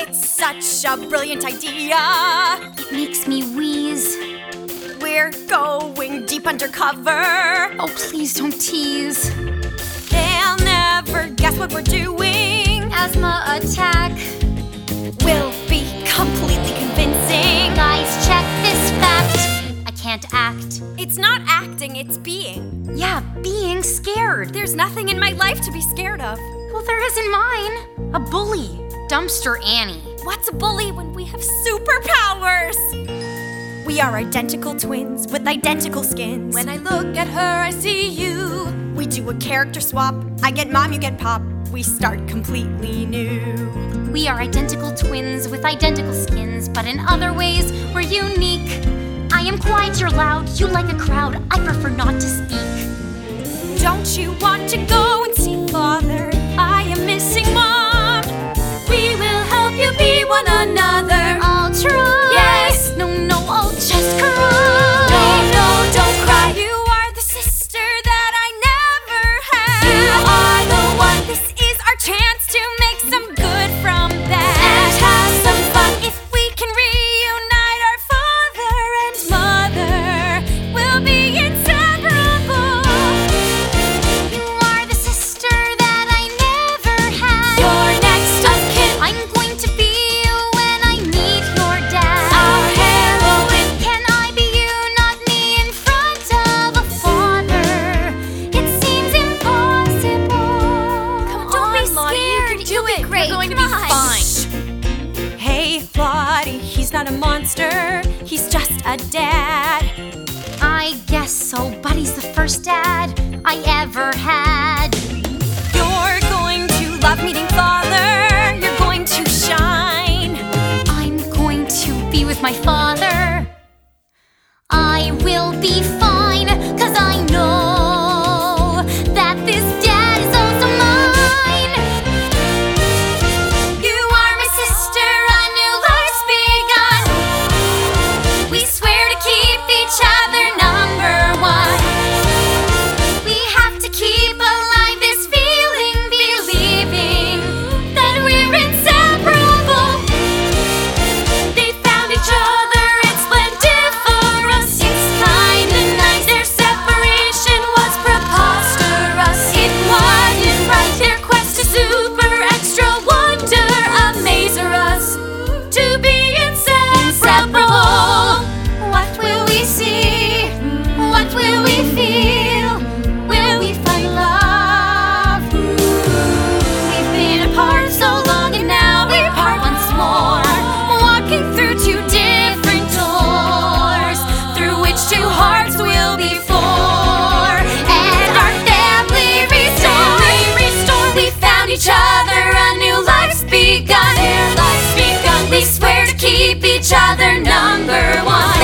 It's such a brilliant idea. It makes me wheeze. We're going deep undercover. Oh, please don't tease. They'll never guess what we're doing. Asthma attack. We'll be completely convincing. Guys, check this fact. I can't act. It's not acting, it's being. Yeah, being scared. There's nothing in my life to be scared of. Well, there is in mine. A bully. Dumpster Annie. What's a bully when we have superpowers? We are identical twins with identical skins. When I look at her, I see you. We do a character swap. I get mom, you get pop. We start completely new. We are identical twins with identical skins, but in other ways, we're unique. I am quiet, you're loud, you like a crowd. I prefer not to speak. Don't you want to go and see Father? I am missing Mom. We will help you be one another. I'll try. Yes. No, I'll just cry. No, don't cry. You are the sister that I never had. You are the one. This is our chance to make some good from that. And have some fun. If we can reunite our father and mother, we'll be inseparable. You are the sister that I never had. You're next of kin. I'm going to be you when I meet your dad. Our heroine. Can I be you, not me, in front of a father? It seems impossible. Come on, Don't be Lottie, you scared. can do You'll it. be great. You're going to Come be on. fine. Hey, Lottie, he's not a monster. He's just a dad. I guess so, but he's the first dad I ever had. You're going to love meeting Father. You're going to shine. I'm going to be with my father. I will be fine, 'cause I know that this dad is also mine. You are my sister, a new life's begun. We swear to keep each other number one. We have to keep alive this feeling, believing that we're inseparable. They found each other, it's splendiferous. It's kinda nice. Their separation was preposterous. It wasn't right. Their quest to super extra wonder amazer us. To be inseparable. What will we see? What will we feel? Will we find love? We've been apart so long and now we're apart once more. Walking through two different doors, through which two hearts will be four. And our family restored. We found each other, a new life's begun. Their life's begun. We swear to keep each other number one.